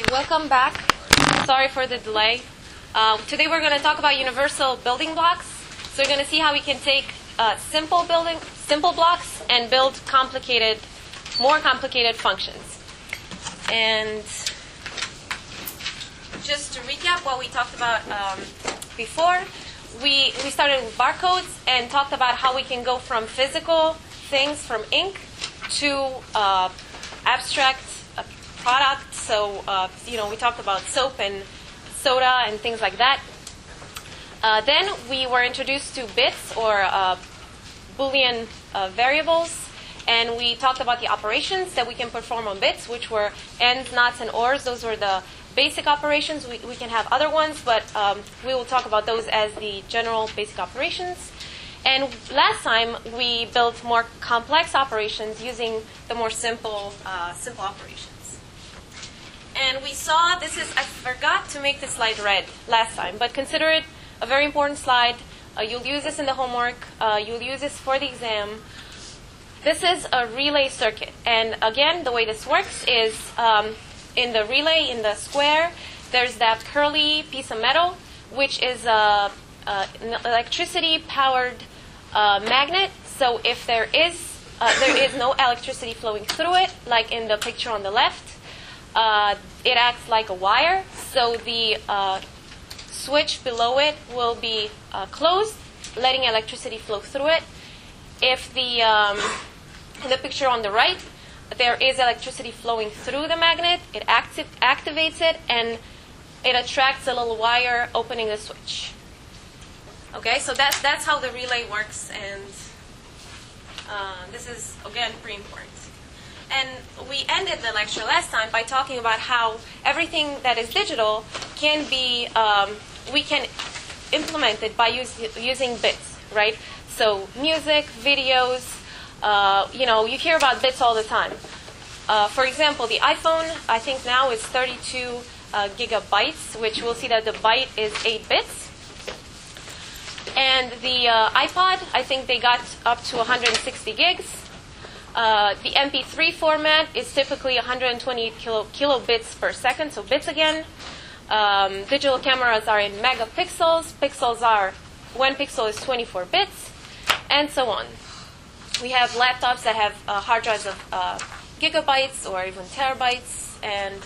Welcome back. Sorry for the delay. Today we're going to talk about universal building blocks. So we're going to see how we can take simple blocks and build more complicated functions. And just to recap what we talked about before, we started with barcodes and talked about how we can go from physical things, from ink, to abstract product. So, we talked about soap and soda and things like that. Then we were introduced to bits or Boolean variables, and we talked about the operations that we can perform on bits, which were ands, nots, and ors. Those were the basic operations. We can have other ones, but we will talk about those as the general basic operations. And last time, we built more complex operations using the more simple operations. And we saw, I forgot to make this slide red last time, but consider it a very important slide. You'll use this in the homework. You'll use this for the exam. This is a relay circuit. And again, the way this works is in the relay, in the square, there's that curly piece of metal, which is an electricity-powered magnet. So if there is no electricity flowing through it, like in the picture on the left, it acts like a wire. So the switch below it will be closed, letting electricity flow through it. If in the picture on the right, there is electricity flowing through the magnet, it activates it, and it attracts a little wire opening the switch. Okay, so that's how the relay works, and this is, again, pretty important. And we ended the lecture last time by talking about how everything that is digital can be, we can implement it by using bits, right? So music, videos, you hear about bits all the time. For example, the iPhone, I think now is 32 gigabytes, which we'll see that the byte is 8 bits. And the iPod, I think they got up to 160 gigs. The MP3 format is typically 128 kilobits per second, so bits again. Digital cameras are in megapixels. Pixels are, 1 pixel is 24 bits, and so on. We have laptops that have hard drives of gigabytes or even terabytes, and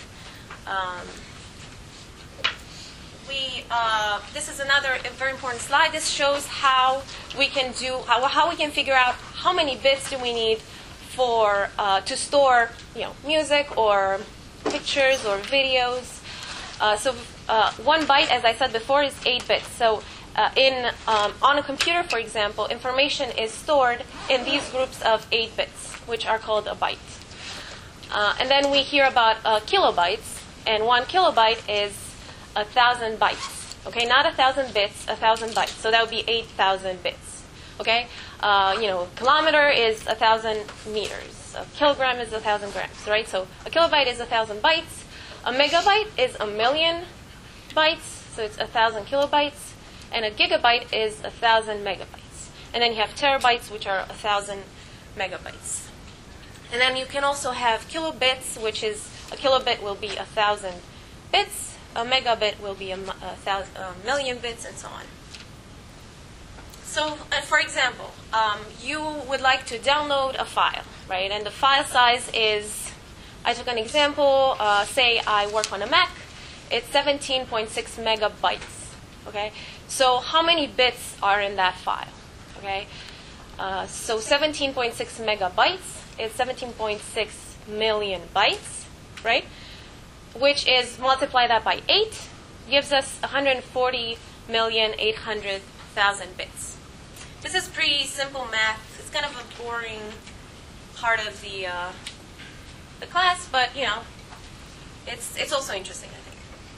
this is another very important slide. This shows how we can figure out how many bits do we need to store music or pictures or videos. So 1 byte, as I said before, is 8 bits. So on a computer, for example, information is stored in these groups of 8 bits, which are called a byte. And then we hear about kilobytes, and 1 kilobyte is 1,000 bytes. Okay, not 1,000 bits, 1,000 bytes. So that would be 8,000 bits. Okay, kilometer is 1,000 meters. A kilogram is 1,000 grams, right? So a kilobyte is 1,000 bytes. A megabyte is 1,000,000 bytes, so it's 1,000 kilobytes. And a gigabyte is 1,000 megabytes. And then you have terabytes, which are 1,000 megabytes. And then you can also have kilobits, which is a kilobit will be 1,000 bits. A megabit will be a million bits, and so on. So, for example, you would like to download a file, right? And the file size is, I took an example, say I work on a Mac. It's 17.6 megabytes, okay? So how many bits are in that file, okay? So 17.6 megabytes is 17.6 million bytes, right? Which is, multiply that by 8, gives us 140,800,000 bits. This is pretty simple math. It's kind of a boring part of the class, but it's also interesting, I think.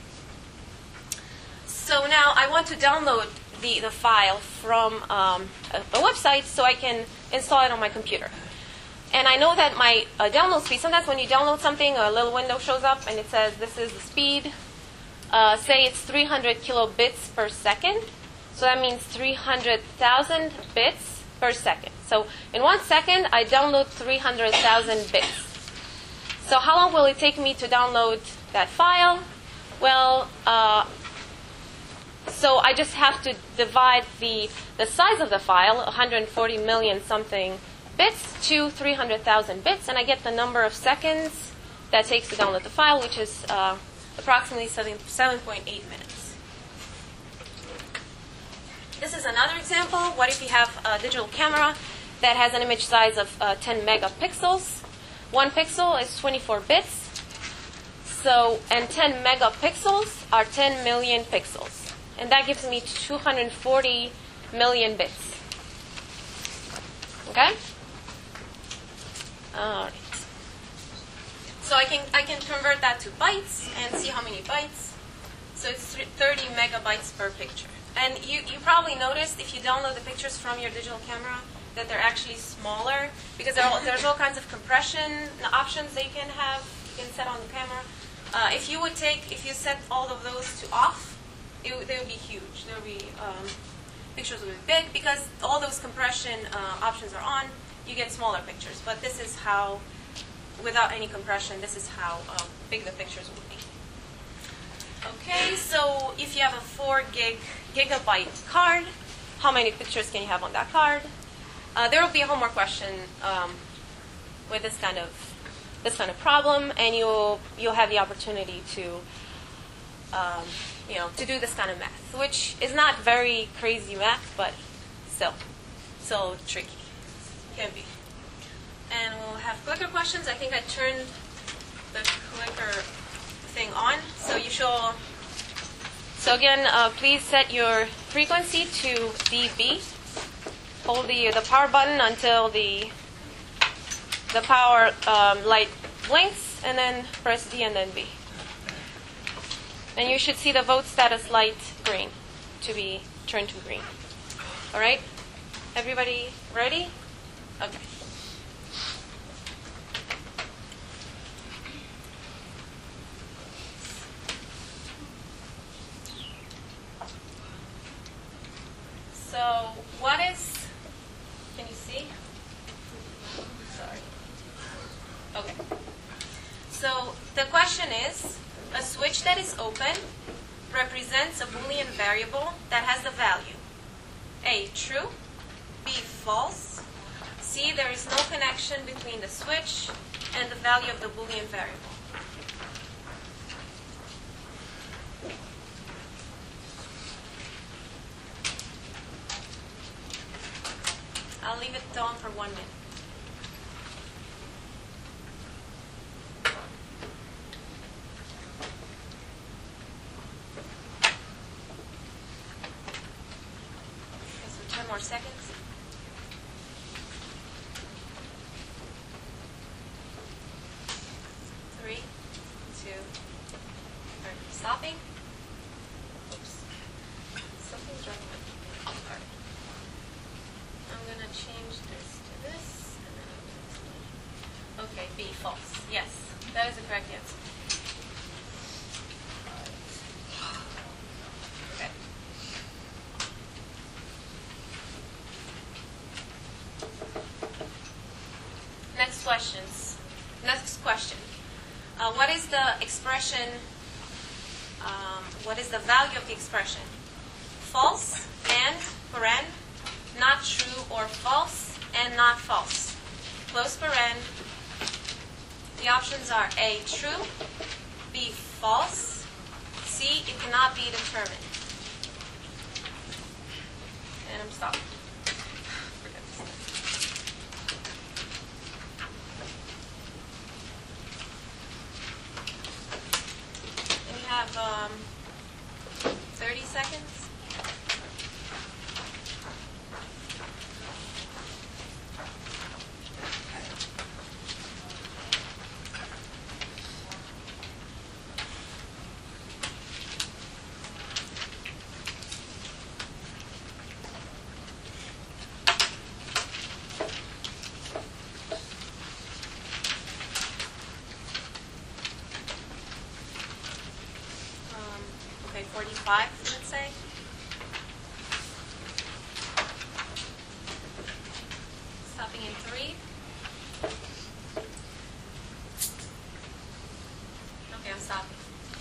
So now I want to download the file from a website so I can install it on my computer. And I know that my download speed, sometimes when you download something, a little window shows up and it says this is the speed. Say it's 300 kilobits per second. So that means 300,000 bits per second. So in 1 second, I download 300,000 bits. So how long will it take me to download that file? Well, so I just have to divide the size of the file, 140 million something bits, to 300,000 bits, and I get the number of seconds that takes to download the file, which is approximately 7.8 minutes. This is another example. What if you have a digital camera that has an image size of 10 megapixels? 1 pixel is 24 bits. So, and 10 megapixels are 10 million pixels. And that gives me 240 million bits. Okay? All right. So I can convert that to bytes and see how many bytes. So it's 30 megabytes per picture. And you probably noticed if you download the pictures from your digital camera that they're actually smaller because there's all kinds of compression options that you can have. You can set on the camera. If you set all of those to off, they would be huge. There would be pictures would be big because all those compression options are on. You get smaller pictures. But this is how, without any compression, this is how big the pictures would be. Okay, so if you have a 4 gigabyte card, how many pictures can you have on that card? There will be a homework question with this kind of problem, and you'll have the opportunity to to do this kind of math, which is not very crazy math, but still tricky. Can be. And we'll have clicker questions. I think I turned the clicker thing on, so you should. So again, please set your frequency to dB. Hold the power button until the power light blinks, and then press D and then B. And you should see the vote status light green to be turned to green. All right? Everybody ready? Okay. So what is, can you see? Sorry. Okay. So the question is, a switch that is open represents a Boolean variable that has the value A, true, B, false, C, there is no connection between the switch and the value of the Boolean variable. I'll leave it on for 1 minute. Okay, so 10 more seconds. 3, 2, stopping. Oops. Something's wrong with it. All right. I'm going to change this to this, and then I'm going to explain. Okay, B, false. Yes, that is the correct answer. Okay. Next questions. Next question. What is the expression, what is the value of the expression? False, and, paren, not true or false, and not false. Close paren. The options are A, true, B, false, C, it cannot be determined. And I'm stopping. And we have 30 seconds. Okay, 45, let's say. Stopping in 3. stopping.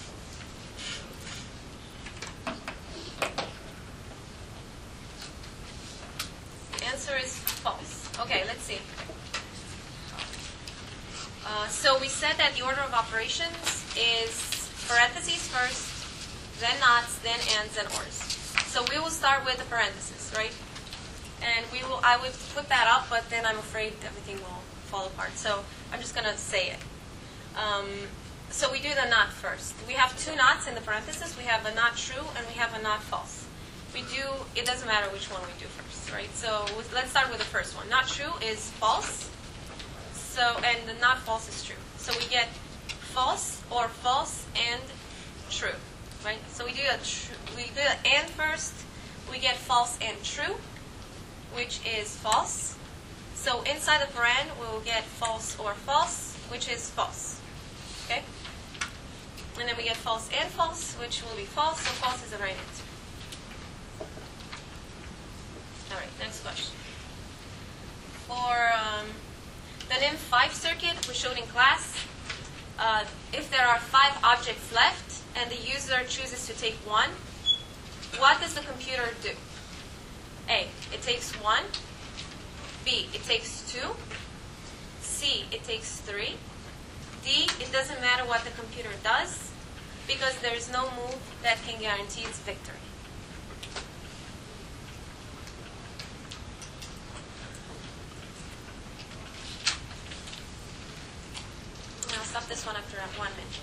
The answer is false. Okay, let's see. So we said that the order of operations is parentheses first, then nots, then ands, and ors. So we will start with the parentheses, right? And I would put that up, but then I'm afraid everything will fall apart. So I'm just going to say it. So we do the not first. We have two nots in the parentheses. We have a not true and we have a not false. It doesn't matter which one we do first, right? So let's start with the first one. Not true is false. And the not false is true. So we get false or false and true, right? So we do the and first. We get false and true, which is false. So inside the paren, we will get false or false, which is false. Okay? And then we get false and false, which will be false. So false is the right answer. All right, next question. For the NIM5 circuit we showed in class, if there are 5 objects left and the user chooses to take one, what does the computer do? A, it takes 1. B, it takes 2. C, it takes 3. D, it doesn't matter what the computer does because there is no move that can guarantee its victory. I'll stop this one after 1 minute.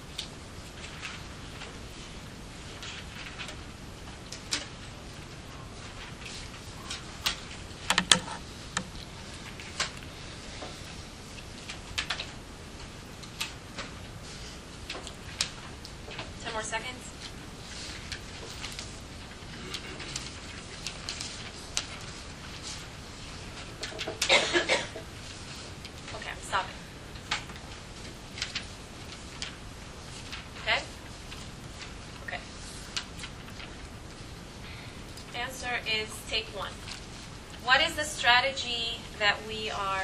More seconds. Okay, I'm stopping. Okay? Okay. Answer is take 1. What is the strategy that we are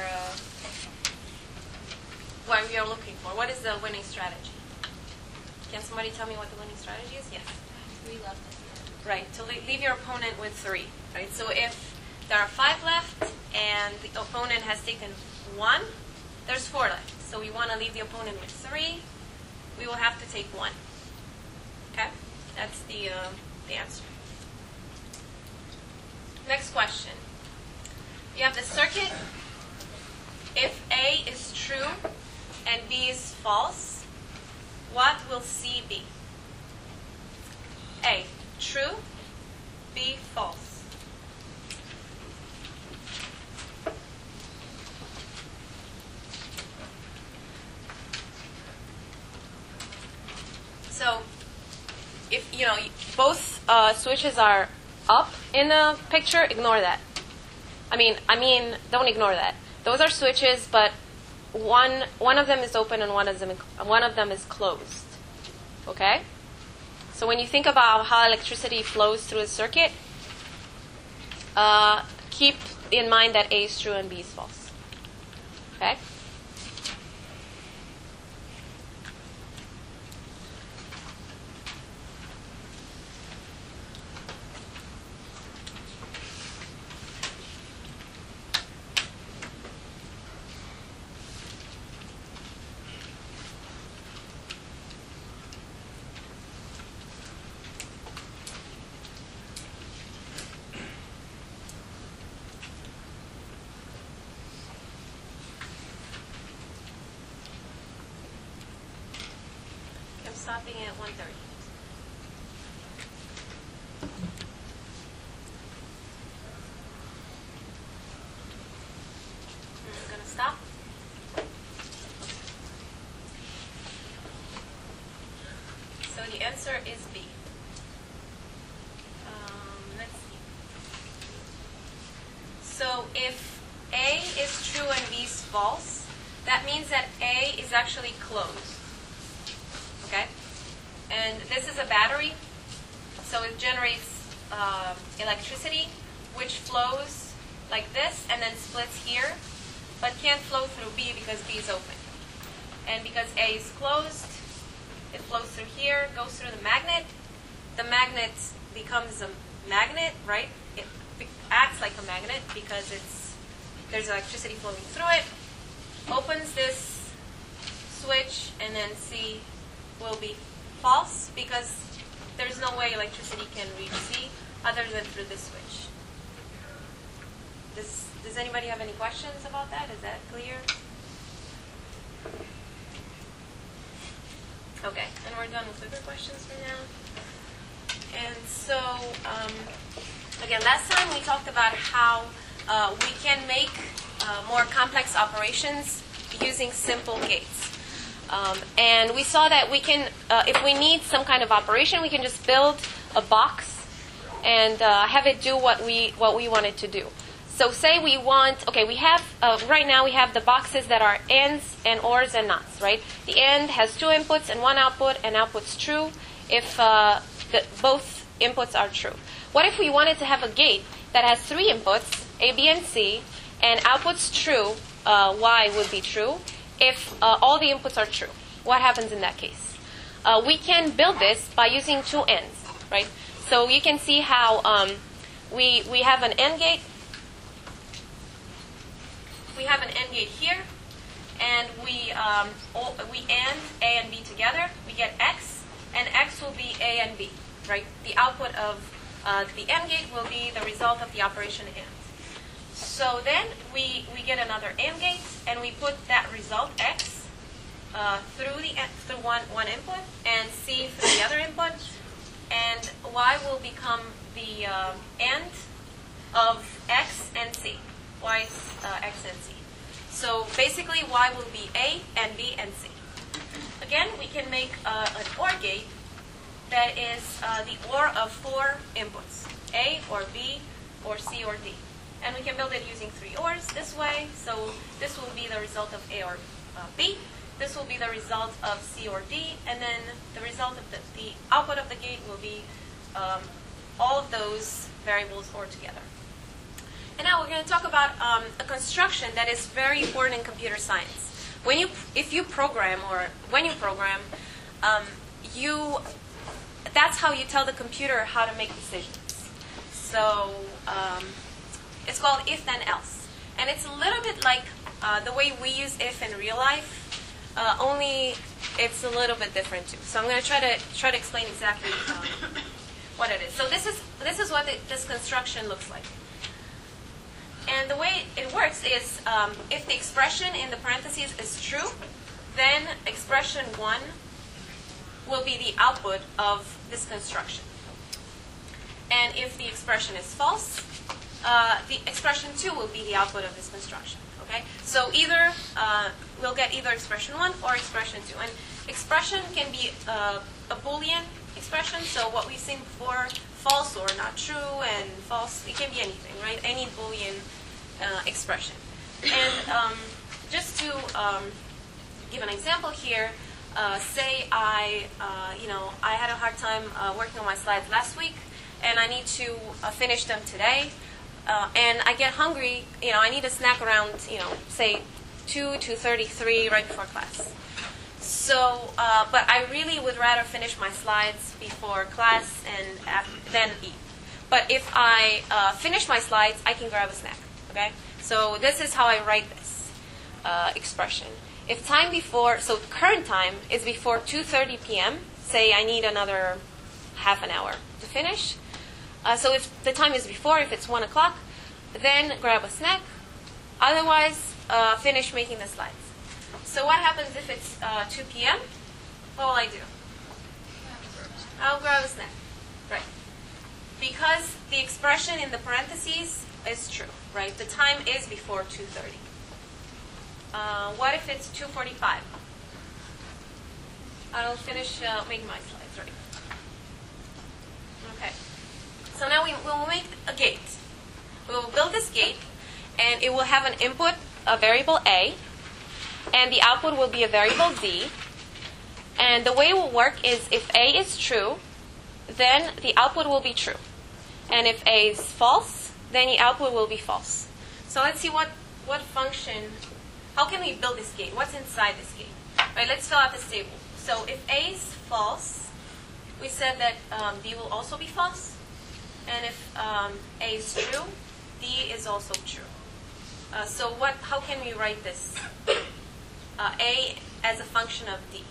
looking for? What is the winning strategy? Can somebody tell me what the winning strategy is? Yes. 3 left. Right, to leave your opponent with 3. Right. So if there are 5 left and the opponent has taken 1, there's 4 left. So we want to leave the opponent with 3. We will have to take 1. Okay, that's the answer. Next question. You have the circuit. If A is true and B is false, what will C be? A, true. B, false. So, if both switches are up in the picture, ignore that. I mean, don't ignore that. Those are switches, but one of them is open and one of them is closed. Okay? So when you think about how electricity flows through a circuit, keep in mind that A is true and B is false. Okay? Stopping at 1:30. I'm going to stop. So the answer is B. Let's see. So if A is true and B is false, that means that A is actually closed. Okay? And this is a battery, so it generates electricity, which flows like this and then splits here, but can't flow through B because B is open. And because A is closed, it flows through here, goes through the magnet. The magnet becomes a magnet, right? It acts like a magnet because there's electricity flowing through it. Opens this switch, and then C will be false because there's no way electricity can reach C other than through this switch. Does anybody have any questions about that? Is that clear? Okay, and we're done with bigger questions for now. And so, again, last time we talked about how we can make more complex operations using simple gates. And we saw that we can, if we need some kind of operation, we can just build a box and have it do what we want it to do. So say we want, okay, we have, right now we have the boxes that are ands and ors and nots, right? The and has 2 inputs and 1 output, and output's true if both inputs are true. What if we wanted to have a gate that has 3 inputs, A, B, and C, and output's true, Y would be true, if all the inputs are true? What happens in that case? We can build this by using 2 ands, right? So you can see how we have an AND gate. We have an AND gate here, and we AND A and B together. We get X, and X will be A and B, right? The output of the AND gate will be the result of the operation AND. So then we get another AND gate, and we put that result X through one input, and C through the other input, and Y will become the AND of X and C. Y is X and C. So basically, Y will be A and B and C. Again, we can make an OR gate that is the OR of 4 inputs, A or B or C or D. And we can build it using 3 ORs this way. So this will be the result of A or B. This will be the result of C or D. And then the result of the output of the gate will be all of those variables OR together. And now we're going to talk about a construction that is very important in computer science. If you program, or when you program, that's how you tell the computer how to make decisions. So it's called if then else, and it's a little bit like the way we use if in real life, only it's a little bit different too. So I'm going to try to explain exactly what it is. So this is what this construction looks like. And the way it works is if the expression in the parentheses is true, then expression 1 will be the output of this construction. And if the expression is false, the expression 2 will be the output of this construction. Okay? So either we'll get either expression 1 or expression 2. And expression can be a Boolean expression, so what we've seen before, false or not true, and false, it can be anything, right? Any Boolean expression. And just to give an example here, say I had a hard time working on my slides last week, and I need to finish them today, and I get hungry, I need a snack around, say 2:33 right before class. So, but I really would rather finish my slides before class and then eat. But if I finish my slides, I can grab a snack. Okay? So this is how I write this expression. If time before, so current time is before 2:30 p.m., say I need another half an hour to finish. So if the time is before, if it's 1 o'clock, then grab a snack. Otherwise, finish making the slides. So what happens if it's 2 p.m.? What will I do? I'll grab a snack. Right. Because the expression in the parentheses is true, right? The time is before 2:30. What if it's 2:45? I'll finish making my slides, right? Okay. So now we will make a gate. We will build this gate, and it will have an input, a variable A, and the output will be a variable D. And the way it will work is if A is true, then the output will be true. And if A is false, then the output will be false. So let's see what function, how can we build this gate? What's inside this gate? Right, let's fill out this table. So if A is false, we said that D will also be false. And if A is true, D is also true. So how can we write this? A as a function of D.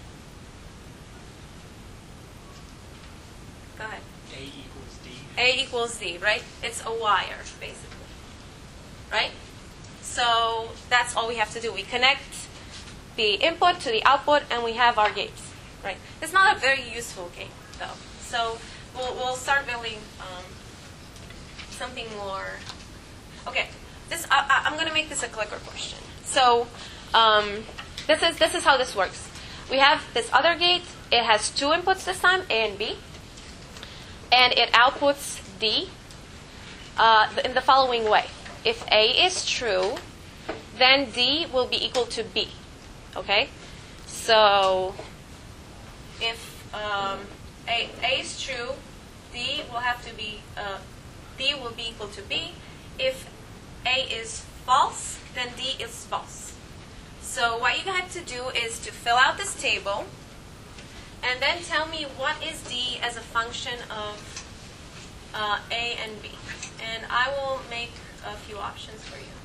Go ahead. A equals D. A equals D, right? It's a wire, basically. Right? So that's all we have to do. We connect the input to the output, and we have our gates. Right? It's not a very useful game, though. So we'll start building something more. Okay. I'm going to make this a clicker question. So this is how this works. We have this other gate. It has two inputs this time, A and B. And it outputs D in the following way. If A is true, then D will be equal to B. Okay? So if A is true, D will have to be D will be equal to B. If A is false, then D is false. So what you have to do is to fill out this table and then tell me what is D as a function of A and B. And I will make a few options for you.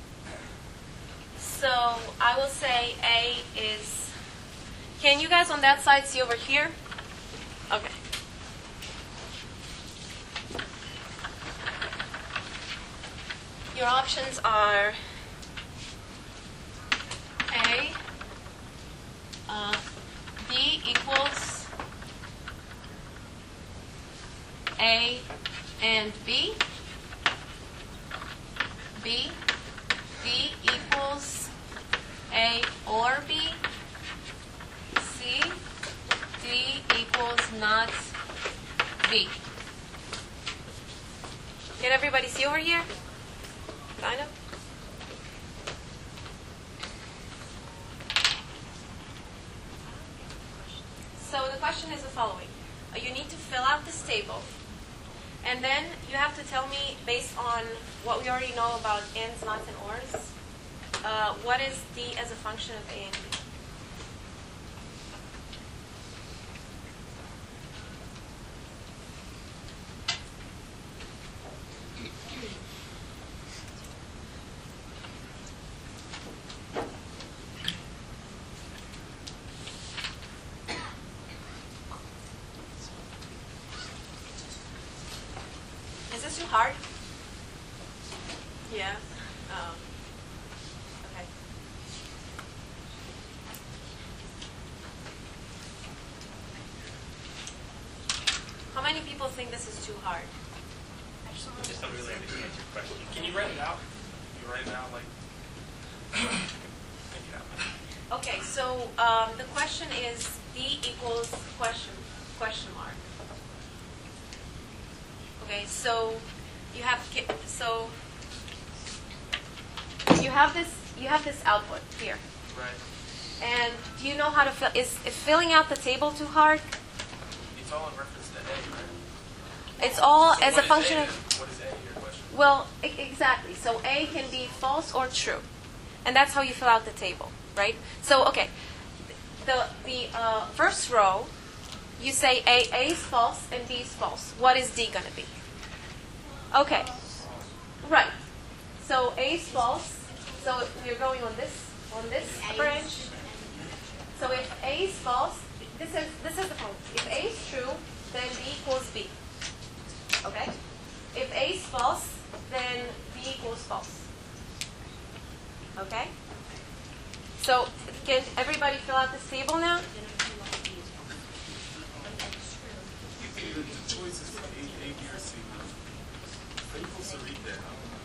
So I will say A is, can you guys on that side see over here? Okay. Your options are A, D equals A and B, B, D equals A or B, C, D equals not B. Can everybody see over here? Kind of? So the question is the following. You need to fill out this table, and then you have to tell me, based on what we already know about ands, nots, and ors, what is D as a function of A and B. Is this too hard? Yeah. Okay. How many people think this is too hard? I just don't really understand your question. Can you write it out? You write it out like. Take it out. Okay, so the question is D equals question mark. Okay, so you have this output here. Right. And do you know how to fill? Is filling out the table too hard? It's all in reference to A, right? It's all So as a what is function A of. then? What is A? Your question. Well, exactly. So A can be false or true, and that's how you fill out the table, right? So okay, the first row, you say A is false and B is false. What is D going to be? Okay, right. So A is false. So we're going on this branch. So if A is false, this is the point. If A is true, then B equals B. Okay. If A is false, then B equals false. Okay? So can everybody fill out this table now? The choice is A, B, or C. Are you supposed to read that?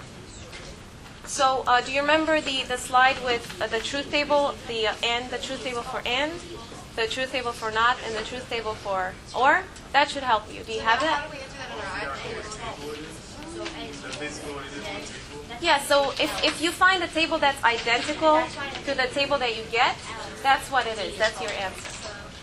So do you remember the slide with the truth table, the truth table for and, the truth table for not, and the truth table for or? That should help you. Do you have that? How do we enter that on our iPad? That's basically what it is on the table. Yeah, so if you find a table that's identical to the table that you get, that's what it is. That's your answer.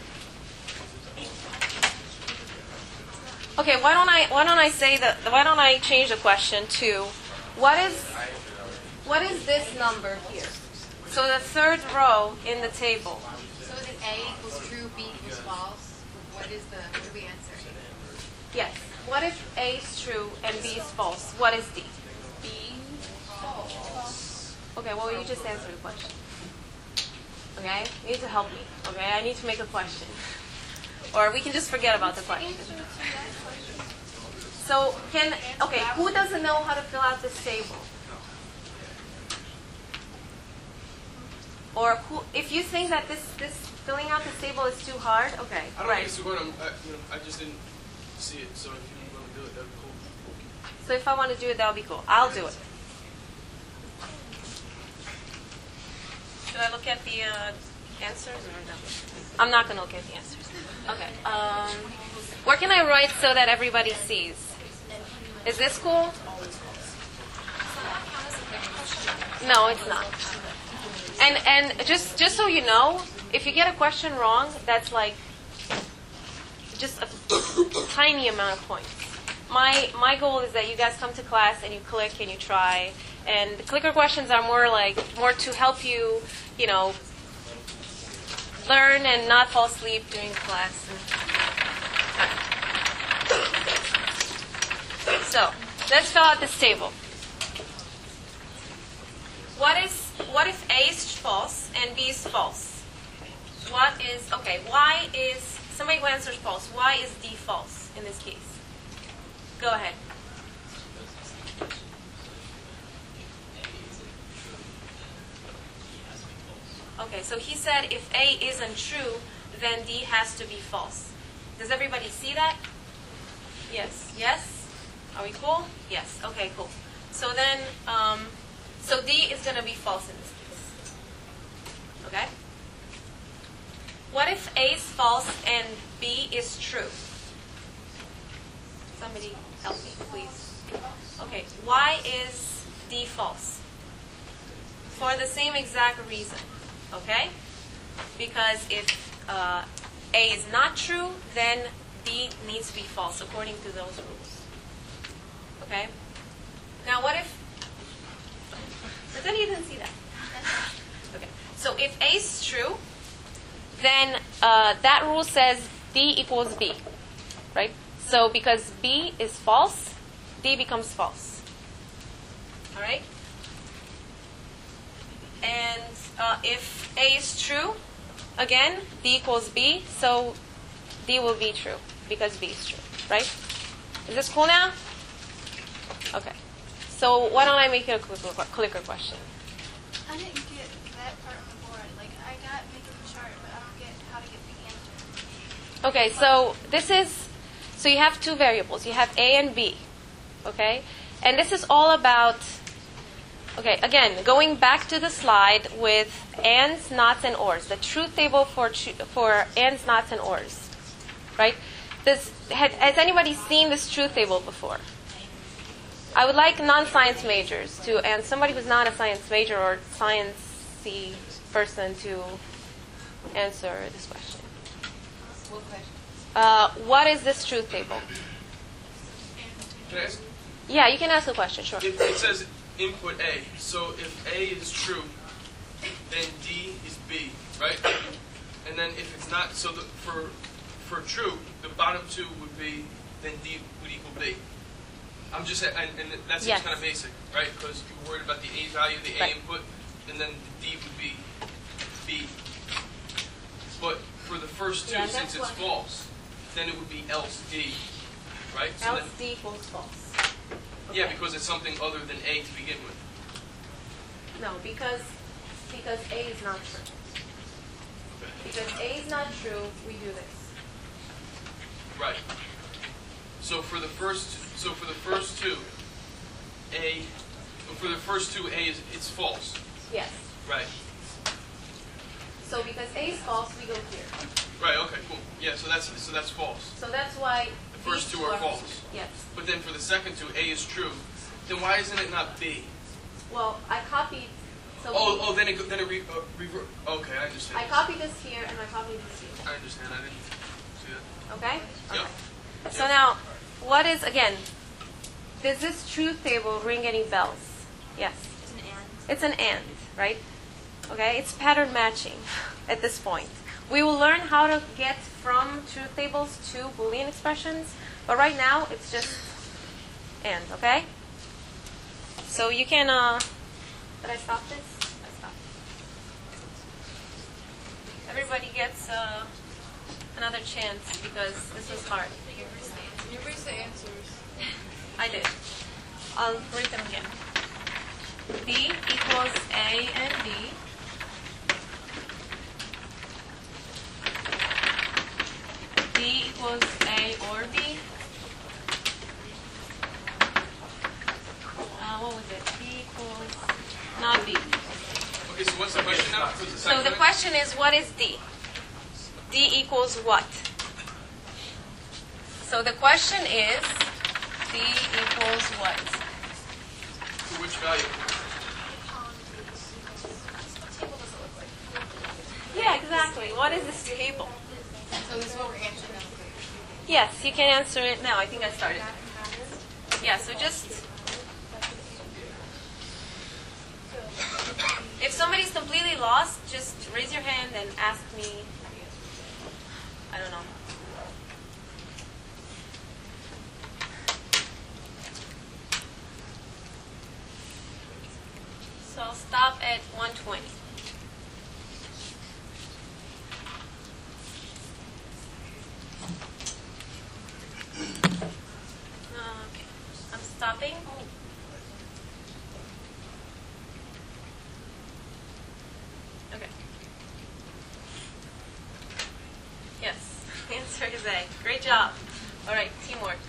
Okay, why don't I change the question to what is this number here? So the third row in the table. So is it A equals true, B equals false? what is the answer? Yes. What if A is true and B is false? What is D? B, false. Okay, well, you just answered the question. Okay? You need to help me. Okay? I need to make a question. Or we can just forget about the question. So, okay, who doesn't know how to fill out this table? Or who, if you think that this filling out this table is too hard, okay, I don't right. think it's too hard. I just didn't see it, so if you want to do it, that'd be cool. So if I want to do it, that would be cool. I'll do it. Should I look at the answers or no? I'm not going to look at the answers. Okay. Where can I write so that everybody sees? Is this cool? No, it's not. And just so you know, if you get a question wrong, that's like just a tiny amount of points. My goal is that you guys come to class and you click and you try. And the clicker questions are more to help you, learn and not fall asleep during class. So let's fill out this table. What if A is false and B is false? Why is, somebody who answers false, why is D false in this case? Go ahead. Okay, so he said if A isn't true, then D has to be false. Does everybody see that? Yes. Yes? Are we cool? Yes. Okay, cool. So then, so D is going to be false in this case. Okay? What if A is false and B is true? Somebody help me, please. Okay, why is D false? For the same exact reason. Okay? Because if A is not true, then D needs to be false according to those rules. Okay? Now what if... Does anyone see that? Okay. So if A is true, then that rule says D equals B. Right? So because B is false, D becomes false. All right? And if A is true, again, D equals B, so D will be true because B is true, right? Is this cool now? Okay. So why don't I make it a clicker question? I didn't get that part on the board. Like, I got making the chart, but I don't get how to get the answer. Okay, so this is, so you have two variables. You have A and B, okay? And this is all about, okay, again, going back to the slide with ands, nots, and ors, the truth table for ands, nots, and ors, right? Has anybody seen this truth table before? I would like non-science majors to, and somebody who's not a science major or sciencey person to answer this question. What question? What is this truth table? Can I ask? Yeah, you can ask a question, sure. It says input A. So if A is true, then D is B, right? And then if it's not, so for true, the bottom two would be, then D would equal B. I'm just saying, and that seems Yes. kind of basic, right? Because you're worried about the A value, the Right. A input, and then the D would be B. But for the first two, Yeah, since that's it's why. false, then it would be else D, right? So Else then, D equals false. yeah, Okay. because it's something other than A to begin with. No, because A is not true. Because A is not true, we do this. Right. So for the first two, A is it's false. Yes. Right. So because A is false, we go here. Right. Okay. Cool. Yeah. So that's false. So that's why The first these two are false. Yes. But then for the second two, A is true. Then why isn't it not B? Well, I copied. So Then it revert. Okay, I understand. I copied this here and I copied this here. I understand. I didn't see that. Okay. Yep. Okay. So now, what is again? Does this truth table ring any bells? Yes. It's an and. It's an and, right? Okay, it's pattern matching at this point. We will learn how to get from truth tables to Boolean expressions. But right now, it's just and, okay? So you can, did I stop this? I stopped. Everybody gets another chance because this was hard. You read the answers. I did. I'll read them again. B equals A and B. D equals A or B. What was it? B equals not B. Okay, so what's the question now? So the question is, what is D? D equals what? So the question is, D equals what? For which value? Yeah, exactly. What is this table? So this is what we're answering now. Yes, you can answer it now. I think I started. Yeah, so just... If somebody's completely lost, just raise your hand and ask me. I don't know. So I'll stop at 120. Okay, I'm stopping. Okay. Yes, answer is A. Great job. All right, teamwork.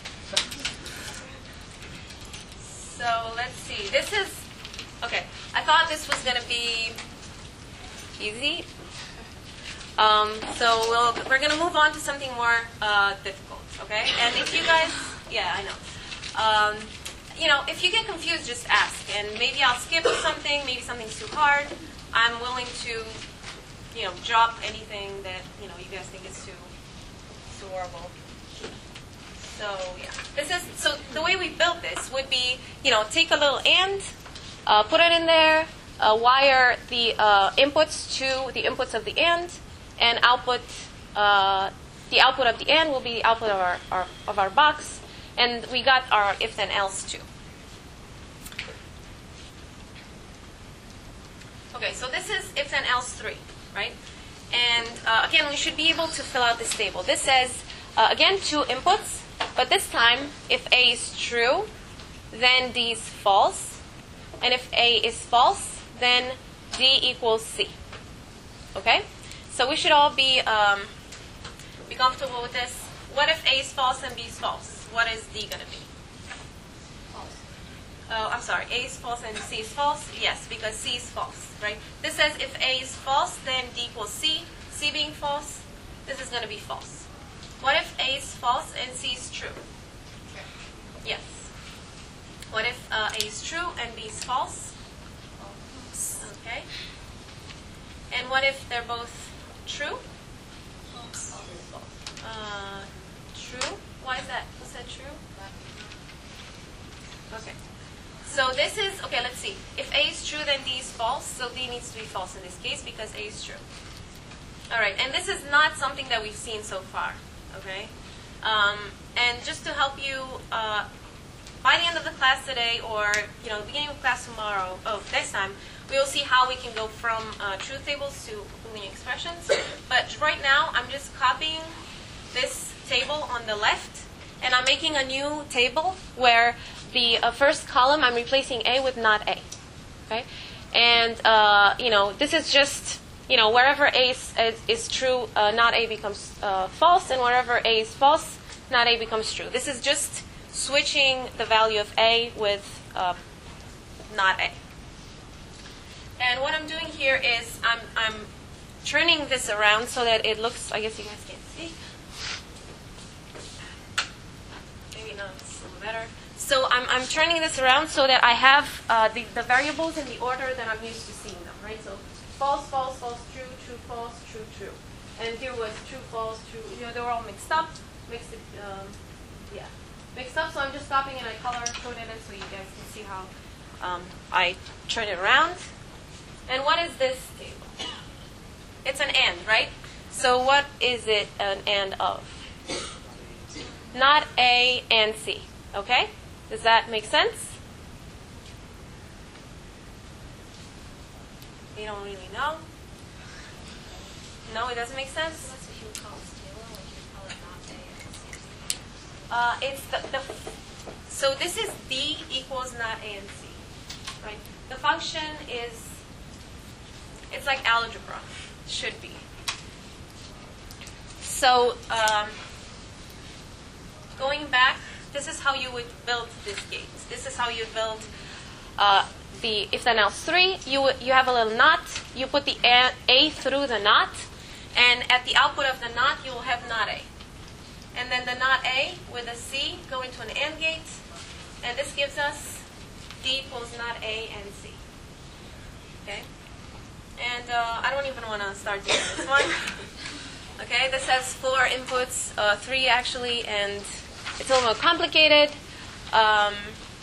So let's see. This is, okay, I thought this was going to be easy. So we're going to move on to something more difficult, okay? And if you guys, yeah, I know. You know, if you get confused, just ask. And maybe I'll skip something, maybe something's too hard. I'm willing to, you know, drop anything that, you know, you guys think is too horrible. So, yeah. So the way we built this would be, you know, take a little and, put it in there, wire the inputs to the inputs of the and output, the output of the and will be the output of our box, and we got our if then else too. Okay, so this is if then else 3, right? And again, we should be able to fill out this table. This says, again, 2 inputs, but this time, if A is true, then D is false. And if A is false, then D equals C. Okay? So we should all be comfortable with this. What if A is false and B is false? What is D going to be? False. Oh, I'm sorry. A is false and C is false? Yes, because C is false, right? This says if A is false, then D equals C. C being false, this is going to be false. What if A is false and C is true? True. Yes. What if A is true and B is false? Okay. And what if they're both true? True? Why is that? Was that true? Okay. So this is, okay, let's see. If A is true, then D is false. So D needs to be false in this case because A is true. All right. And this is not something that we've seen so far. Okay. And just to help you, by the end of the class today, or the beginning of class tomorrow, next time, we will see how we can go from truth tables to Boolean expressions. But right now, I'm just copying this table on the left, and I'm making a new table where the first column I'm replacing A with not A. Okay, and this is just wherever A is true, not A becomes false, and wherever A is false, not A becomes true. This is just switching the value of A with not A. And what I'm doing here is I'm turning this around so that it looks, I guess you guys can't see. Maybe not, it's a little better. So I'm turning this around so that I have the variables in the order that I'm used to seeing them, right? So false, false, false, true, true, false, true, true. And here was true, false, true. They were all mixed up. Mixed up. So I'm just copying and I color coded it so you guys can see how I turn it around. And what is this table? It's an and, right? So what is it an and of? Not A and C. Okay? Does that make sense? You don't really know? No, it doesn't make sense? That's what you would call a scalar, like you would call it not A and C. It's so this is D equals not A and C, right? The function is, it's like algebra, should be. So going back, this is how you would build this gate. This is how you build the if then else 3. You have a little knot. You put the A through the knot, and at the output of the knot, you will have not A. And then the not A with a C go into an AND gate, and this gives us D equals not A and C. Okay? And I don't even want to start doing this one. Okay, this has 4 inputs, 3 actually, and it's a little more complicated. I'm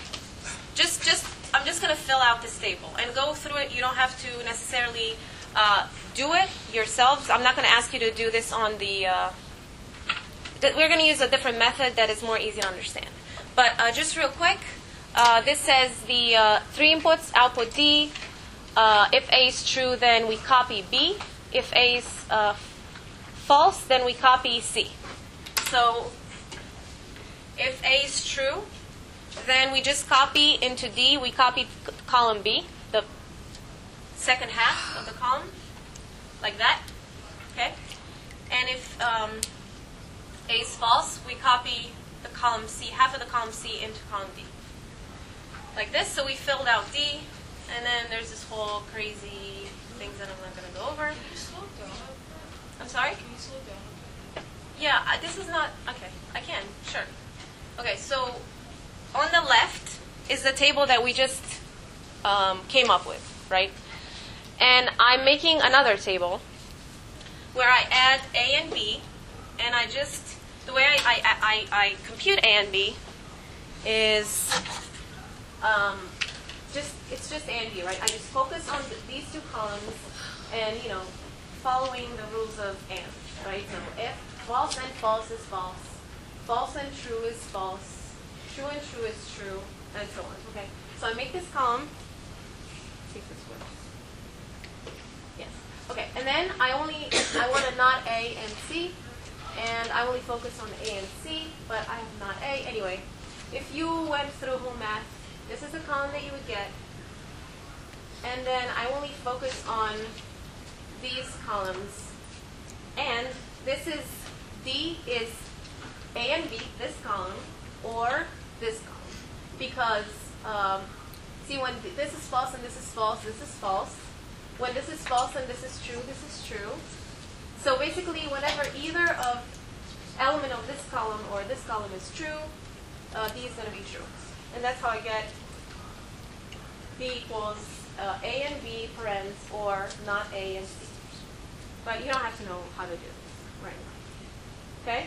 just going to fill out this table and go through it. You don't have to necessarily do it yourselves. I'm not going to ask you to do this on the... we're going to use a different method that is more easy to understand. But just real quick, this says the 3 inputs, output D. If A is true, then we copy B. If A is false, then we copy C. So if A is true, then we just copy into D. We copy column B, the second half of the column, like that. Okay? And if A is false, we copy the column C, half of the column C into column D. Like this. So we filled out D, and then there's this whole crazy things that I'm not going to go over. Can you slow down? I'm sorry? Can you slow down? Yeah, this is not... Okay, I can. Sure. Okay, so on the left is the table that we just came up with, right? And I'm making another table where I add A and B, and I just... The way I compute A and B is... it's just A and B, right? I just focus on these 2 columns and, following the rules of AND, right? So if false and false is false, false and true is false, true and true is true, and so on. Okay. So I make this column. See if this works. Yes. Okay. And then I want to not A and C, and I only focus on A and C, but I have not A. Anyway, if you went through home math, this is the column that you would get. And then I only focus on these columns. And this is, D is A and B, this column, or this column. Because, see, when this is false and this is false, this is false. When this is false and this is true, this is true. So basically, whenever either of element of this column or this column is true, D is going to be true. And that's how I get B equals A and B parens or not A and C. But you don't have to know how to do this right now. Okay?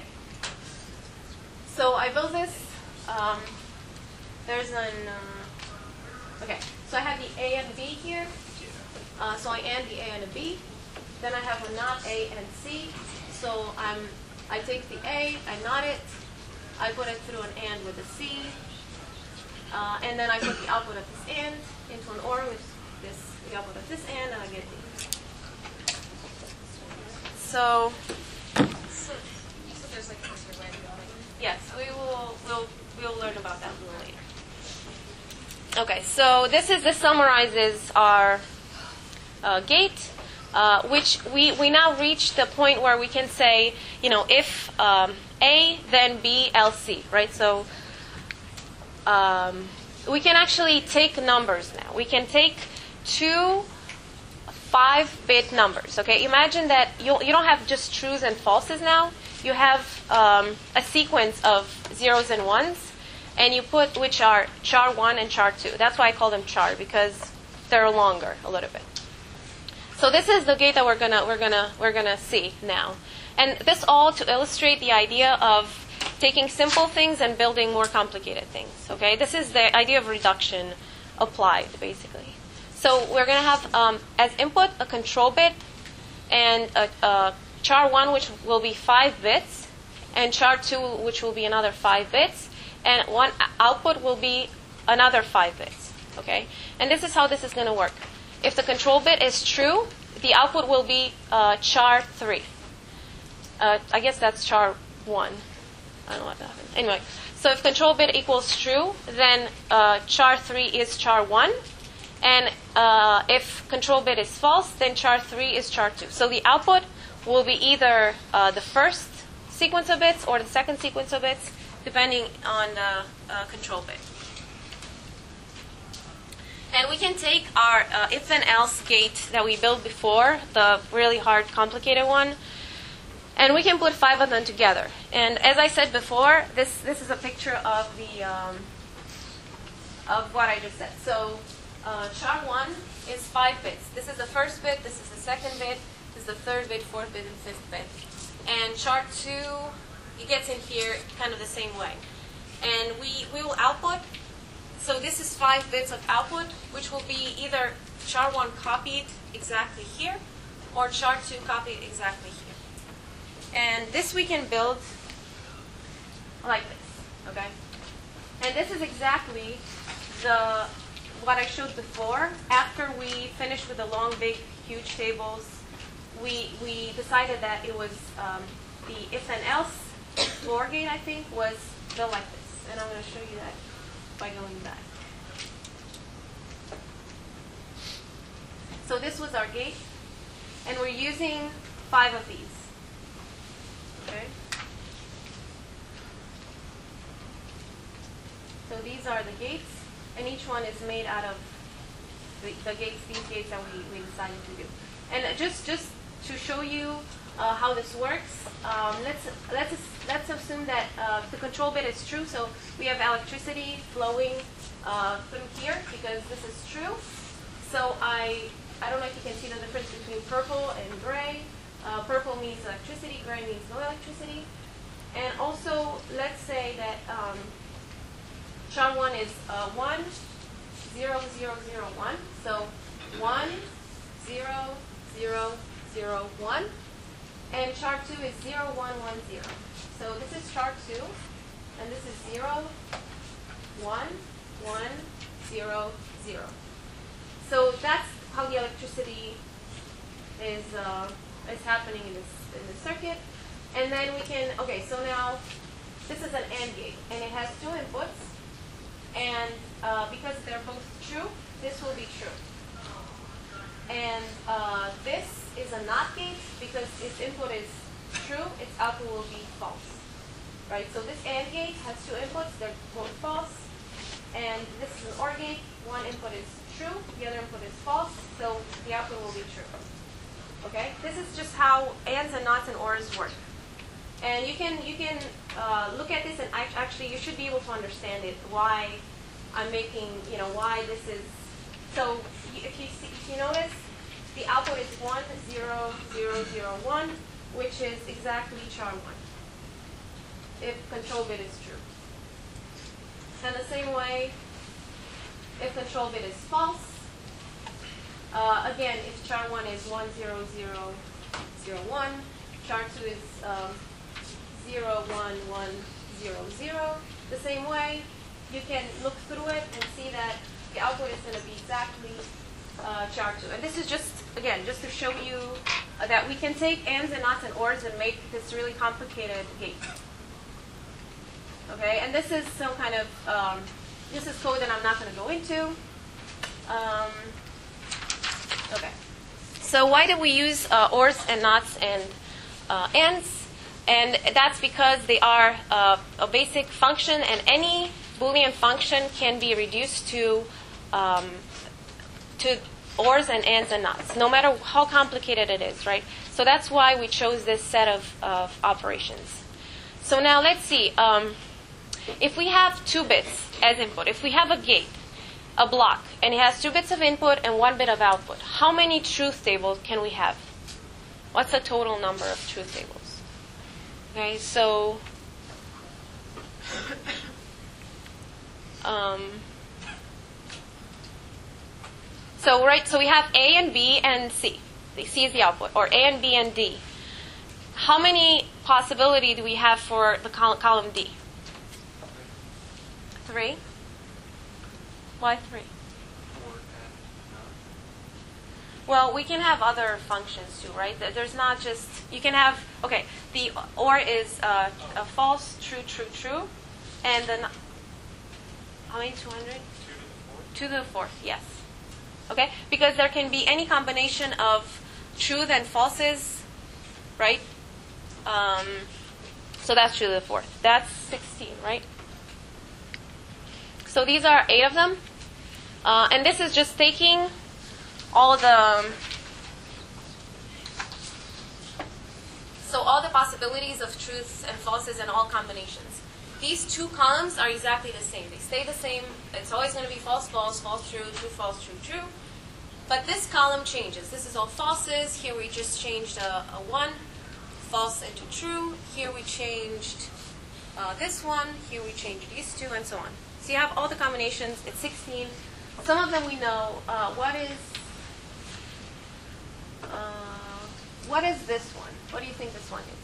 So I built this. There's an... okay, so I have the A and B here. So I AND the A and the B. Then I have a not A and C. So I take the A, I not it. I put it through an AND with a C. And then I put the output of this AND into an OR with the output of this AND, and I get D. So there's like an interlay. yes, we'll learn about that a little later. Okay, so this summarizes our gate, which we now reach the point where we can say, if A, then B, else C, right? So we can actually take numbers now. We can take 2 5-bit numbers. Okay, imagine that you don't have just trues and falses now. You have a sequence of zeros and ones, and you put which are char 1 and char 2. That's why I call them char, because they're longer a little bit. So this is the gate that we're gonna see now, and this all to illustrate the idea of taking simple things and building more complicated things. Okay, this is the idea of reduction applied, basically. So we're going to have as input a control bit and a char 1, which will be 5 bits, and char 2, which will be another 5 bits, and one output will be another 5 bits. Okay? And this is how this is going to work. If the control bit is true, the output will be char 3. I guess that's char 1. I don't know what that happened. Anyway, so if control bit equals true, then char 3 is char 1. And if control bit is false, then char 3 is char 2. So the output will be either the first sequence of bits or the second sequence of bits, depending on the control bit. And we can take our if-then-else gate that we built before, the really hard, complicated one, and we can put 5 of them together. And as I said before, this is a picture of the of what I just said. So char 1 is 5 bits. This is the first bit, this is the second bit, this is the third bit, fourth bit, and fifth bit. And char 2, it gets in here kind of the same way. And we will output. So this is 5 bits of output, which will be either char 1 copied exactly here, or char 2 copied exactly here. And this we can build like this, okay? And this is exactly what I showed before. After we finished with the long, big, huge tables, we decided that it was the if-then-else OR gate, I think, was built like this. And I'm going to show you that by going back. So this was our gate, and we're using 5 of these. Okay. So these are the gates, and each one is made out of the gates, these gates that we decided to do. And just to show you how this works, let's assume that the control bit is true. So we have electricity flowing through here because this is true. So I don't know if you can see the difference between purple and gray. Purple means electricity, gray means no electricity. And also, let's say that char 1 is 1, 0, 0, 0, 1. So 1, 0, 0, 0, 1. And char 2 is 0, 1, 1, 0. So this is char 2, and this is 0, 1, 1, 0, 0. So that's how the electricity is happening in this circuit. And then we can, okay, so now this is an AND gate, and it has 2 inputs. And because they're both true, this will be true. And this is a NOT gate because its input is true, its output will be false. Right? So this AND gate has 2 inputs, they're both false. And this is an OR gate, one input is true, the other input is false, so the output will be true. Okay? This is just how ANDs and NOTs and ORs work. And you can look at this, and actually you should be able to understand it, why I'm making, why this is. So if you notice, the output is 1, 0, 0, 0, 1, which is exactly char 1, if control bit is true. And the same way, if control bit is false, again, if char 1 is 1, 0, 0, 0, 1, char 2 is 0, 1, 1, 0, 0. The same way, you can look through it and see that the output is going to be exactly char 2. And this is just, again, just to show you that we can take ANDs and NOTs and ORs and make this really complicated gate. Okay, and this is some kind of, this is code that I'm not going to go into. Okay, so why do we use ORs and NOTs and ANDs? And that's because they are a basic function, and any Boolean function can be reduced to ORs and ANDs and NOTs, no matter how complicated it is, right? So that's why we chose this set of operations. So now let's see. If we have 2 bits as input, if we have a gate, a block, and it has 2 bits of input and 1 bit of output, how many truth tables can we have? What's the total number of truth tables? Okay, so so we have A and B and C. C is the output, or A and B and D. how many possibility do we have for the column D? 3. Why 3? Well, we can have other functions too, right? There's not just, you can have, okay, the OR is a false, true, true, true. And then, how many, 200? 2 to the 4th, yes. Okay? Because there can be any combination of truth and falses, right? So that's 2 to the 4th. That's 16, right? So these are 8 of them. And this is just taking all the possibilities of truths and falses and all combinations. These 2 columns are exactly the same. They stay the same. It's always going to be false, false, false, true, true, false, true, true. But this column changes. This is all falses. Here we just changed a 1, false into true. Here we changed this one. Here we changed these 2, and so on. So you have all the combinations. It's 16. Some of them we know. What is this one? What do you think this one is?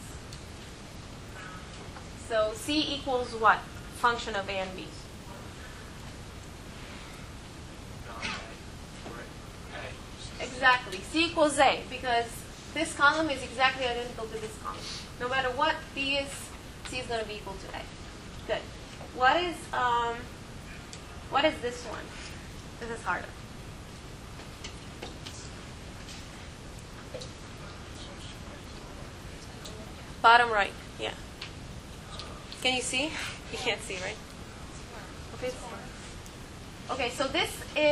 So C equals what? Function of A and B. Exactly. C equals A, because this column is exactly identical to this column. No matter what B is, C is going to be equal to A. Good. What is this one? This is harder. Bottom right. Yeah. Can you see? You can't see, right? Okay, so this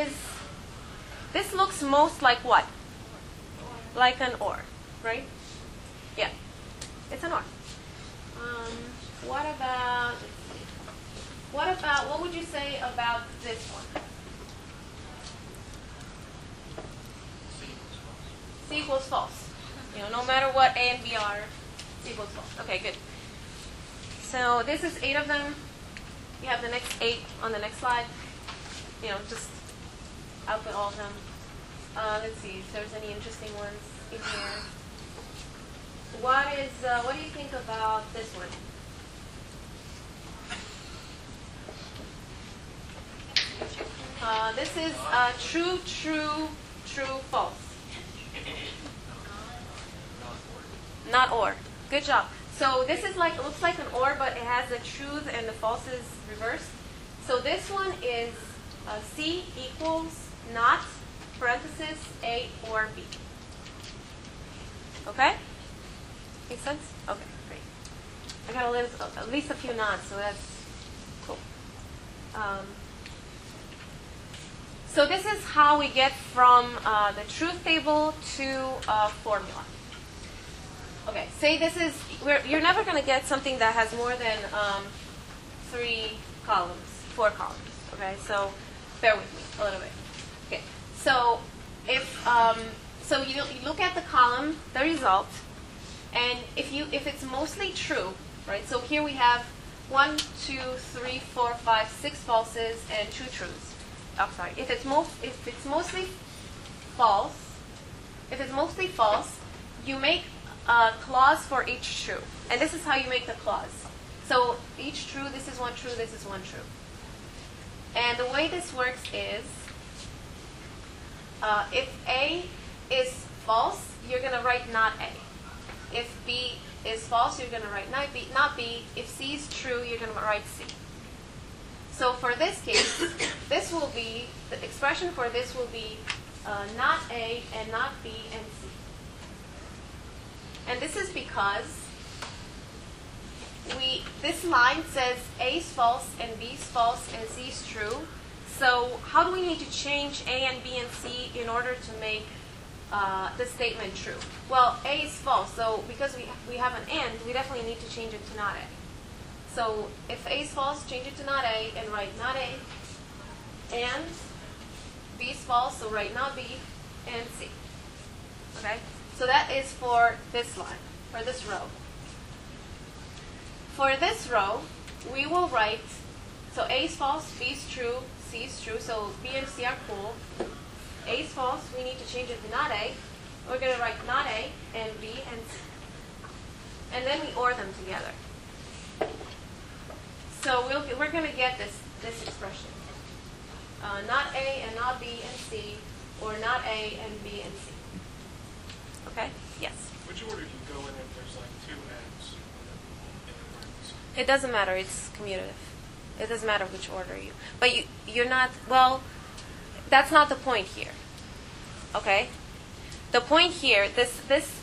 looks most like what? Like an OR, right? Yeah. It's an OR. What about, what would you say about this one? C equals false. You know, no matter what A and B are, C equals false. Okay, good. So this is 8 of them. You have the next 8 on the next slide. You know, just output all of them. Let's see if there's any interesting ones in here. What do you think about this one? This is true, true, true, false. Not OR. Good job. So this is like, it looks like an OR, but it has the truth and the falses reversed. So this one is C equals not, parenthesis, A or B. Okay? Make sense? Okay, great. I got at least a few nods, so that's cool. So this is how we get from the truth table to formula. Okay, say this is, you're never going to get something that has more than 4 columns. Okay, so bear with me a little bit. Okay, so if you look at the column, the result, and if it's mostly true, right? So here we have 1, 2, 3, 4, 5, 6 falses and 2 truths. Oh, sorry. If it's mostly false, you make a clause for each true, and this is how you make the clause. So each true, this is one true, this is one true. And the way this works is, if A is false, you're going to write not A. If B is false, you're going to write not B. If C is true, you're going to write C. So for this case, this will be, the expression for this will be not A and not B and C. And this is because this line says A is false and B is false and C is true. So how do we need to change A and B and C in order to make the statement true? Well, A is false, so because we have an and, we definitely need to change it to not A. So if A is false, change it to not A and write not A. And B is false, so write not B and C. Okay? So that is for this line, for this row. For this row, we will write, so A is false, B is true, C is true, so B and C are cool. A is false, we need to change it to not A. We're going to write not A and B and C. and then we OR them together. So we're going to get this expression. Not A and not B and C, or not A and B and C. Okay? Yes. Which order do you go in if there's like two N's in the words? It doesn't matter. It's commutative. It doesn't matter which order you. But you're not. Well, that's not the point here. Okay. The point here. This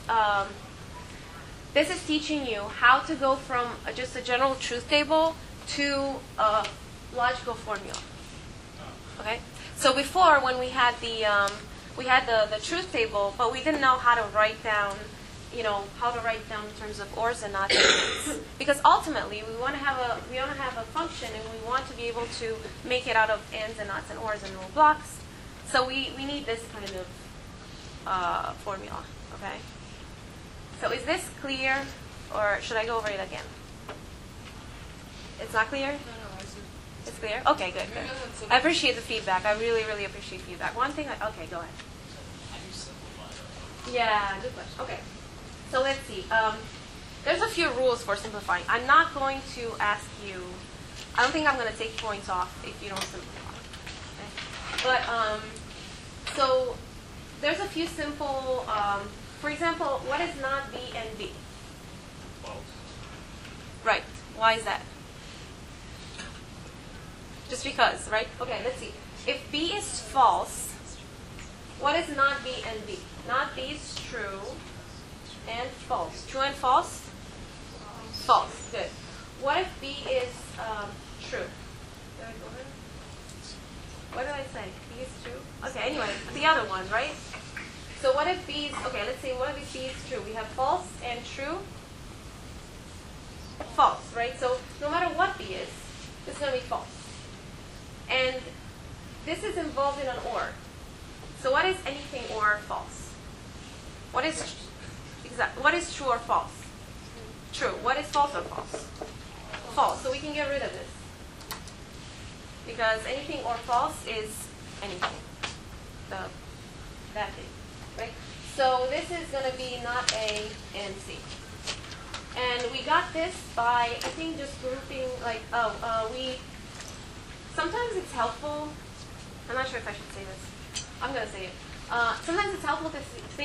is teaching you how to go from just a general truth table to a logical formula. Okay. So before, when we had the truth table, but we didn't know how to write down, how to write down in terms of ORs and NOTs. Because ultimately, we want to have a function, and we want to be able to make it out of ands and NOTs and ORs and little blocks. So we need this kind of formula. Okay. So is this clear, or should I go over it again? It's not clear? It's clear? Okay, good. I appreciate the feedback. I really, really appreciate feedback. One thing, okay, go ahead. Yeah, good question. Okay, so let's see. There's a few rules for simplifying. I'm not going to ask you, I don't think I'm going to take points off if you don't simplify. Okay? But, so there's a few simple, for example, what is not B and B? False. Right. Why is that? Just because, right? Okay, let's see. If B is false, what is not B and B? Not B is true and false. True and false? False. Good. What if B is true? Did I go there? What did I say? B is true? Okay, anyway, the other one, right? So what if B is, okay, let's say what if B is true? We have false and true. False, right? So no matter what B is, it's going to be false. And this is involved in an OR. So what is anything OR false? What is true or false? True. What is false or false? False. So we can get rid of this. Because anything OR false is anything. That thing. Right? So this is going to be not A and C. And we got this by, I think, just grouping, sometimes it's helpful. I'm not sure if I should say this. I'm going to say it. Sometimes it's helpful to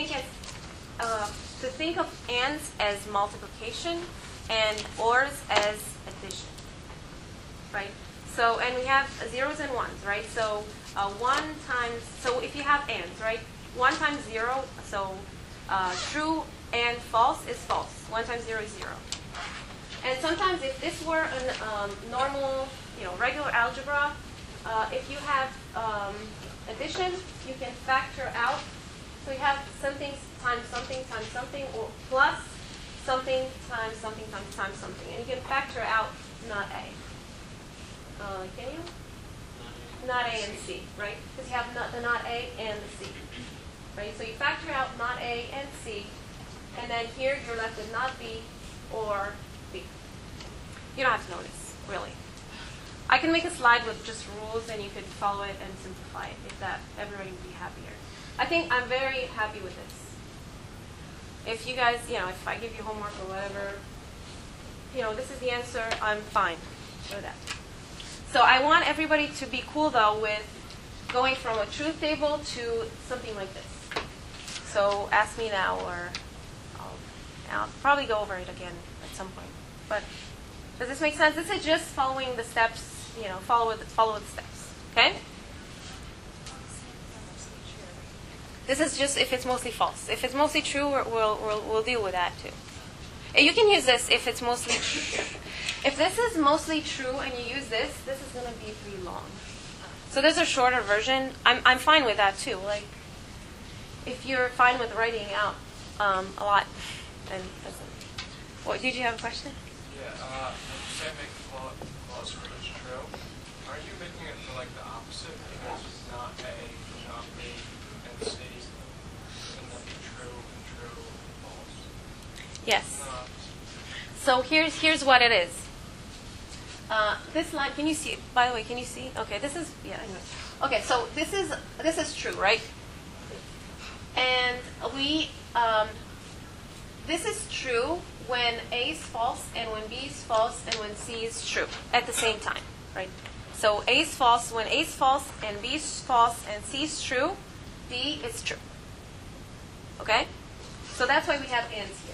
think of ands as multiplication and ORs as addition, right? So, and we have zeros and ones, right? So 1 times, so if you have ands, right? 1 times 0, so true and false is false. 1 times 0 is 0. And sometimes if this were a normal, regular algebra, if you have addition, you can factor out. So you have something times something, or plus something times something times something. And you can factor out not A. Can you? Not A and C, right? Because you have the not A and the C. Right? So you factor out not A and C, and then here you're left with not B or B. You don't have to know this, really. I can make a slide with just rules, and you could follow it and simplify it if that everybody would be happier. I think I'm very happy with this. If you guys, if I give you homework or whatever, this is the answer, I'm fine with that. So I want everybody to be cool, though, with going from a truth table to something like this. So ask me now, or I'll probably go over it again at some point. But does this make sense? This is just following the steps, follow the steps. Okay? This is just if it's mostly false. If it's mostly true, we'll deal with that too. And you can use this if it's mostly true. If this is mostly true and you use this is going to be pretty long. So there's a shorter version. I'm fine with that too. Like, if you're fine with writing out a lot, then doesn't. What, did you have a question? Yeah, when you say make the clause for each true, aren't you making it for like the opposite? Because it's not A, not B, and C. Wouldn't that be true and true and false? Yes. No. So here's what it is. This line, can you see? By the way, can you see? Okay, this is Anyway. Okay, so this is true, right? And we this is true when A is false and when B is false and when C is true at the same time, right? So A is false when A is false and B is false and C is true, D is true. Okay? So that's why we have ands here.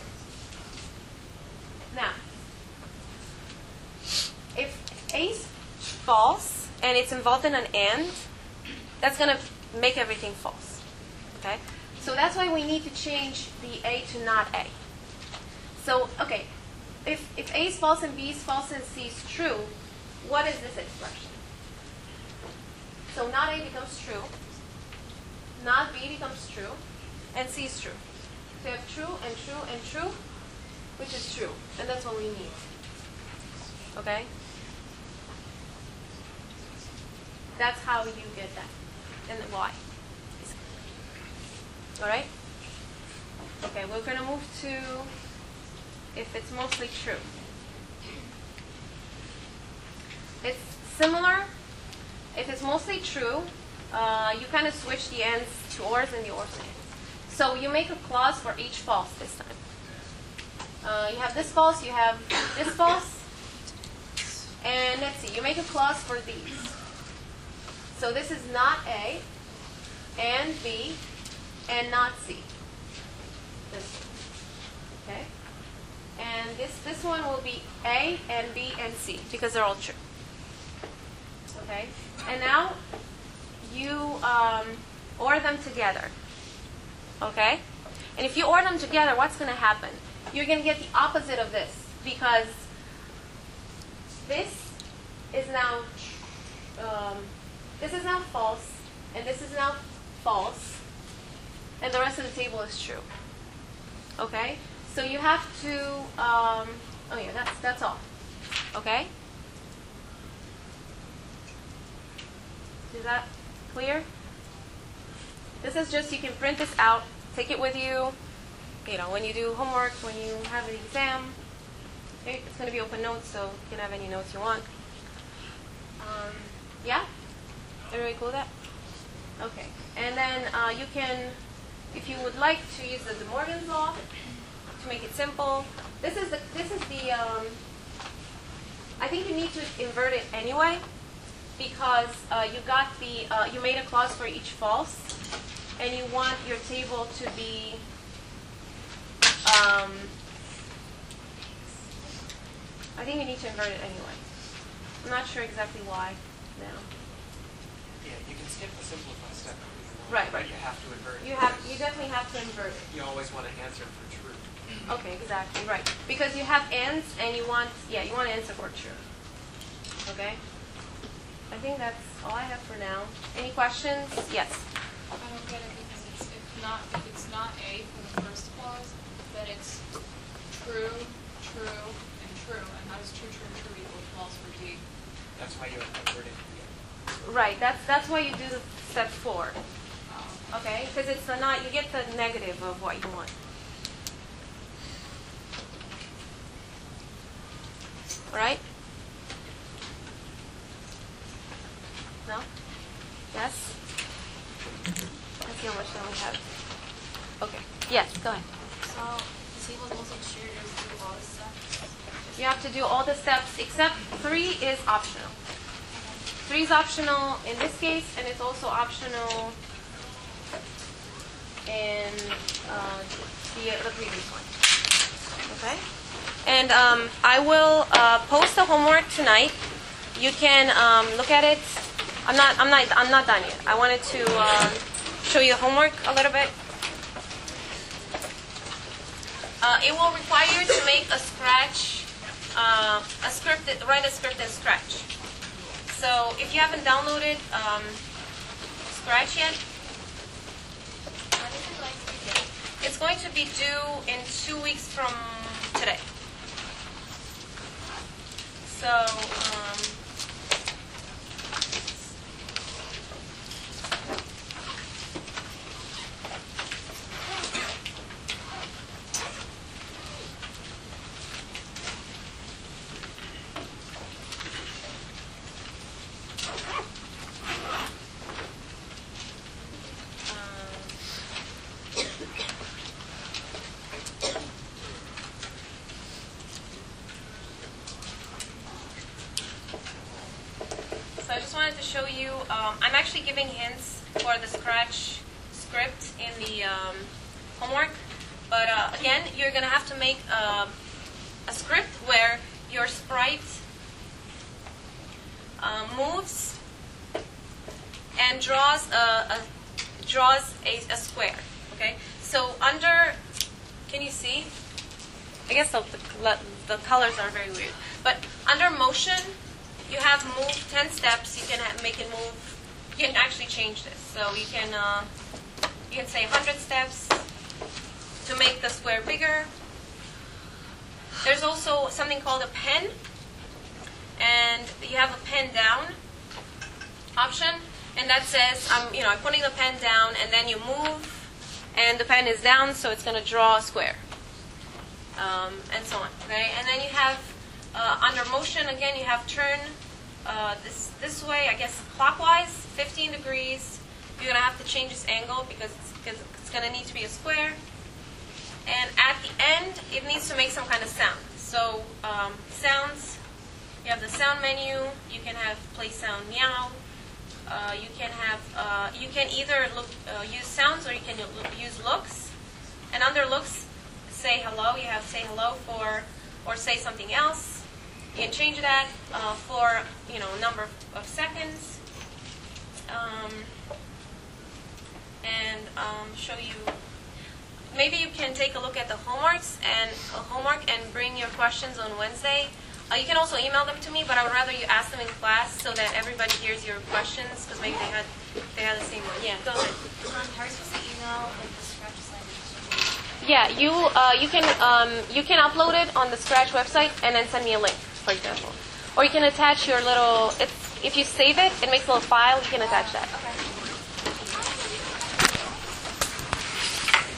Now, if A is false and it's involved in an and, that's going to make everything false. Okay? So that's why we need to change the A to not A. So, okay, if A is false and B is false and C is true, what is this expression? So not A becomes true, not B becomes true, and C is true. So you have true and true and true, which is true, and that's what we need. Okay? That's how you get that, and why. All right? Okay, we're going to move to if it's mostly true. It's similar. If it's mostly true, you kind of switch the ends to ors and the ors to ends. So you make a clause for each false this time. You have this false, you have this false, and let's see, you make a clause for these. So this is not A, and B, and not C. This one. Okay? And this one will be A and B and C because they're all true. Okay? And now you OR them together. Okay? And if you OR them together, what's going to happen? You're going to get the opposite of this because this is now false, and this is now false, and the rest of the table is true. Okay? So you have to, oh yeah, that's all. Okay? Is that clear? This is just, you can print this out, take it with you, when you do homework, when you have an exam. Okay? It's going to be open notes, so you can have any notes you want. Yeah? Everybody cool with that? Okay. And then you can, if you would like to use the De Morgan's law to make it simple, this is the I think you need to invert it anyway because you made a clause for each false, and you want your table to be I think you need to invert it anyway. I'm not sure exactly why now. Yeah, you can skip the simplify step. Right. But you have to invert it. You definitely have to invert it. You always want to answer for true. Okay, exactly, right. Because you have ands and you want to answer for true. Okay? I think that's all I have for now. Any questions? Yes. I don't get it because if it's not A for the first clause, then it's true, true, and true. And how does true, true, and true equal false for D? That's why you invert it. Right, that's why you do the step 4. Oh. Okay? Because it's you get the negative of what you want. All right? No? Yes? Let's see how much time we have. Okay. Yes, go ahead. So the table's mostly true, you have to do all this stuff. You have to do all the steps except 3 is optional. 3 is optional in this case, and it's also optional in the previous one. Okay? And I will post the homework tonight. You can look at it. I'm not done yet. I wanted to show you the homework a little bit. It will require you to make a Scratch, write a script in Scratch. So if you haven't downloaded Scratch yet, it's going to be due in 2 weeks from today. So, I just wanted to show you, I'm actually giving hints for the Scratch script in the homework. But again, you're going to have to make a script where your sprite moves and draws a square. Okay. So under, can you see? I guess the colors are very weird. But under motion, you have move 10 steps. You can make it move. You can actually change this. So you can say 100 steps to make the square bigger. There's also something called a pen, and you have a pen down option, and that says I'm putting the pen down, and then you move, and the pen is down, so it's going to draw a square, and so on. Okay, and then you have under motion again, you have turn this way, I guess clockwise, 15 degrees. You're going to have to change this angle because it's going to need to be a square. And at the end, it needs to make some kind of sound. So sounds, you have the sound menu. You can have play sound meow. You can have you can either use sounds, or you can use looks. And under looks, say hello. You have say hello or say something else. You can change that for number of seconds. Show you. Maybe you can take a look at the homework and bring your questions on Wednesday. You can also email them to me, but I would rather you ask them in class so that everybody hears your questions, because maybe they had the same one. Yeah, go ahead. How are you supposed to email the Scratch assignment? Yeah, you can upload it on the Scratch website and then send me a link, for example. Or you can attach your little. If you save it, it makes a little file. You can attach that. Okay.